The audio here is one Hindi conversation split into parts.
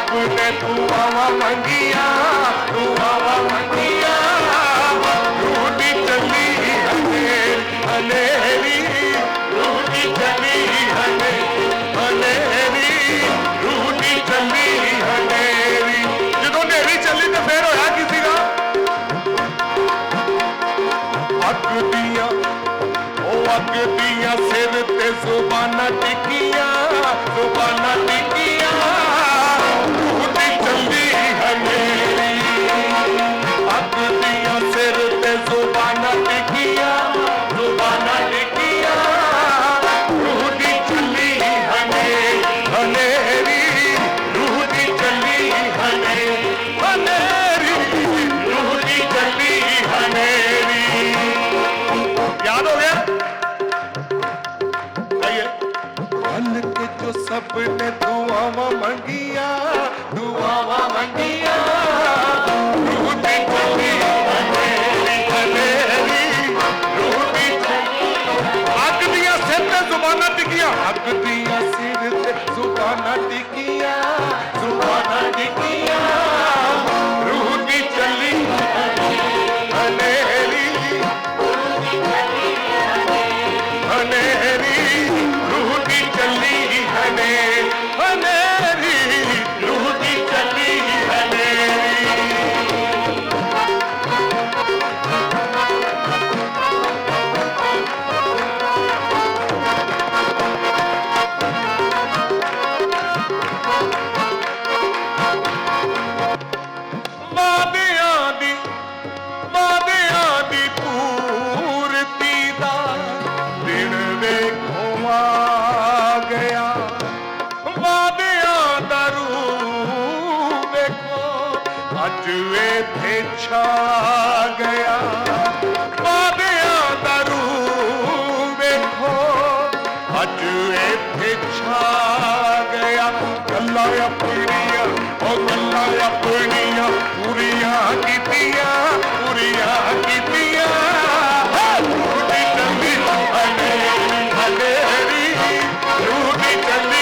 सपने दुआवा मंगिया रूठी चली हनेरी रूठी चली हनेरी रूठी चली हनेरी जो नेरी चली तो फिर होया की सीगा अग दिया सिर ते जुबाना टिकिया रूठी चली हनेरी अग दिया सिर ते जुबाना टिकिया रूठी चली हनेरी रूठी चली हनेरी रूठी चली हनेरी याद हो गया आइए मन के जो सपने दुआवा मंगिया रूठी चली हनेरी रूठी अग दिया सिर ते जुबाना टिकिया रूठी चली हनेरी रूठी चली हनेरी रूठी चली हनेरी वादियां दी पूर्ति दा दिन देखो आ गया वादियां दा रूप देखो अज इत्थे छा गया वादियां दा रूप देखो अज इत्थे छा गया गल्लां अपनियां पूरियां कीतियां रूठी चली हनेरी रूठी चली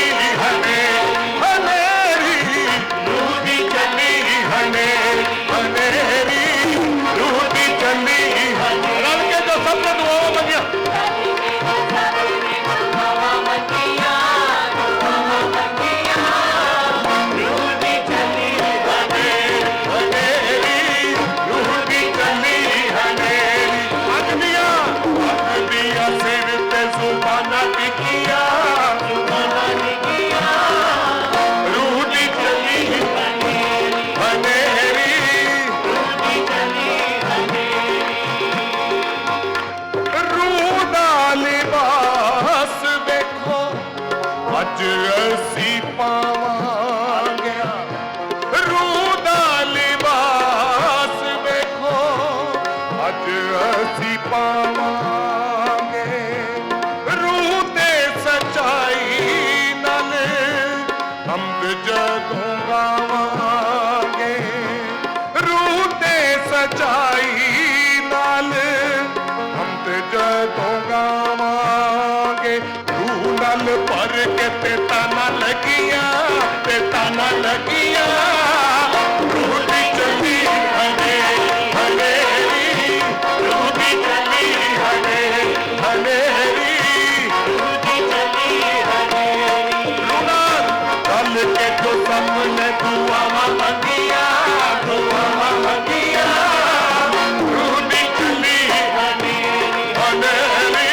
हनेरी रूठी चली हनेरी रूठी चली रल के जो सबने दुआवा मंगिया अज असी पावांगे रूह दा लिबास देखो अज असी पावांगे रूह ते सच्चाई नाल हमद जदों गावांगे रूह ते सच्चाई नाल हमद जदों गावांगे नल भर के ते ताना लगिया रूठी चली हनेरी रूठी चली हनेरी रूठी चली रूना दल के जो सामने दुआवा मंगिया रूठी चली हनेरी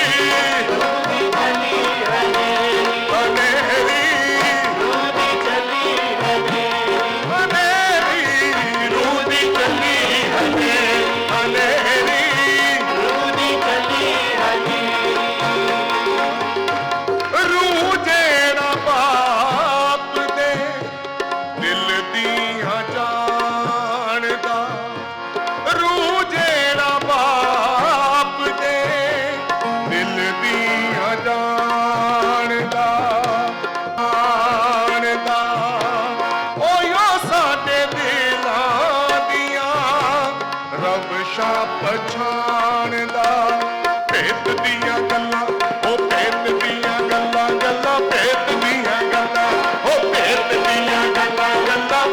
पछाणदा भेत दियां गल्लां ओ भेत दियां गल्लां भेत दियां गल्लां ओ भेत दियां गल्लां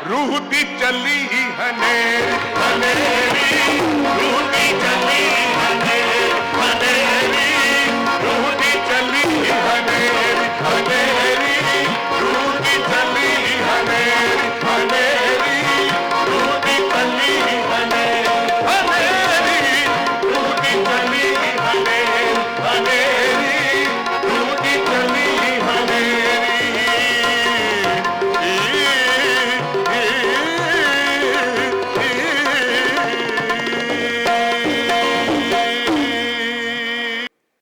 रूह दी चली हनेरी हनेरी